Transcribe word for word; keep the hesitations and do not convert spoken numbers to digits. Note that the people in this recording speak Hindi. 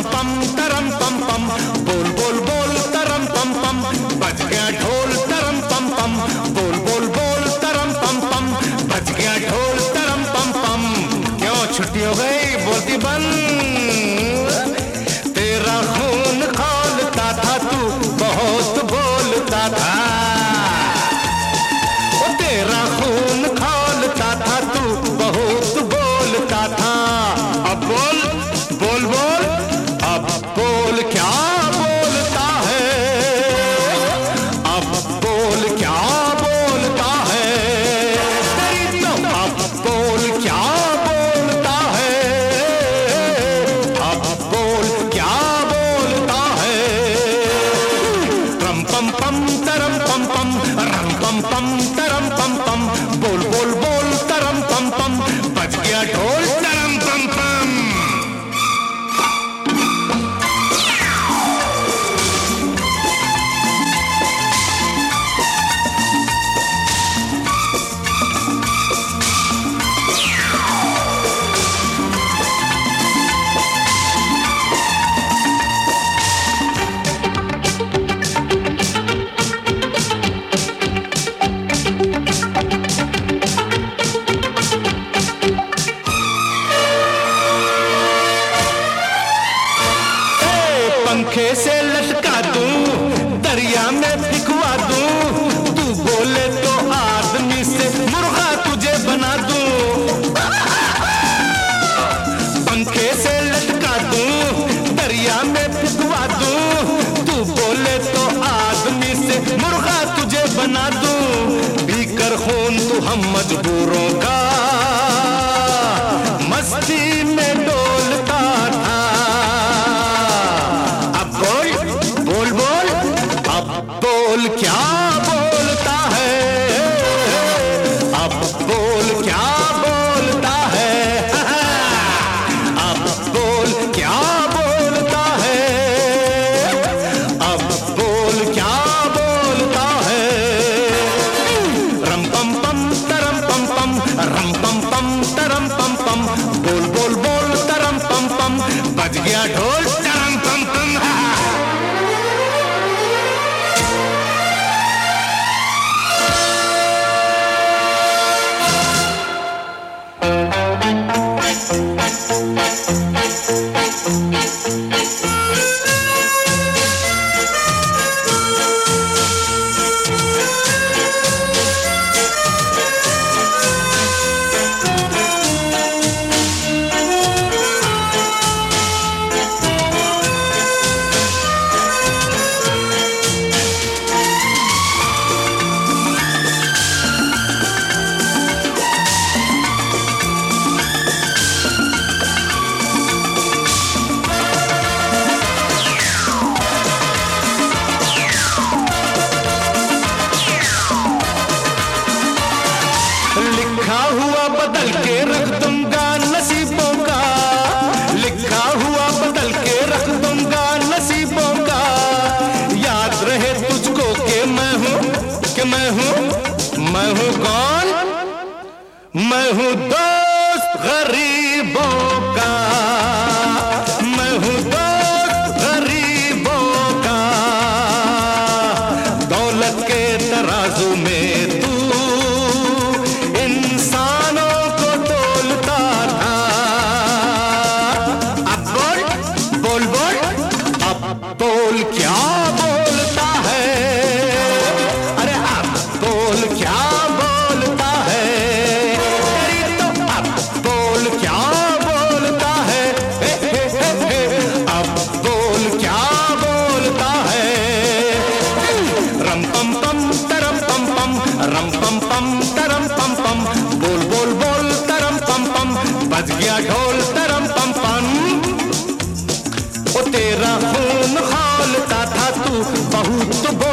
पम पम तरम पम पम, बोल बोल बोल तरम पम पम, बज गया ढोल तरम पम पम, बोल बोल बोल तरम पम पम, बज गया ढोल तरम पम पम। क्यों छुट्टी हो गई, बोलती बंद। तेरा खून खौलता था, तू बहुत बोलता था, ओ तेरा खून खौलता था, तू बहुत बोलता था। अब बोल बोल बोल, अब बोल क्या बोलता है, अब बोल क्या बोलता है, तेरी तो अब बोल क्या बोलता है, अब बोल क्या बोलता है। रम पम पम तरम पम पम, रम पम पम तरम पम पम, बोल बोल बोल तरम पम पम, बज गया ढोल तरम पम पम। पंखे से लटका दूं, दरिया में फिकवा दूं, तू बोले तो आदमी से मुर्गा तुझे बना दूं। पंखे से लटका दूं, दरिया में फिकवा दूं, तू बोले तो आदमी से मुर्गा तुझे बना दूं। पीकर खून तू हम मजबूरों का मस्ती में डोलता था। बोल क्या बोलता है, अब बोल क्या बोलता है, अब बोल क्या बोलता है, अब बोल क्या बोलता है। रम पम पम तरम पम पम, रम पम पम तरम पम पम, बोल बोल बोल तरम पम पम, बज गया ढोल तरम पम पम। लिखा हुआ बदल के रख दूंगा नसीबों का, लिखा हुआ बदल के रख दूंगा नसीबों का। याद रहे तुझको कि मैं हूँ, कि मैं हूँ, मैं हूँ कौन, मैं हूँ दोस्त गरीबों का, मैं हूँ दोस्त गरीबों का। दौलत के तराजू में तू इंसानों को तोलता था। अब बोल बोल बोल, अब बोल क्या बोलता है, अरे अब बोल क्या बोलता है, तेरी तो अब बोल क्या बोलता है, हे हे हे हे, अब बोल क्या बोलता है। रम पम पम तरम पम पम, रम पम पम तरम पम पम, बोल बोल बोल तरम पम पम, बज गया ढोल तरम पम पम। ओ तेरा खून खौलता था, तू बहुत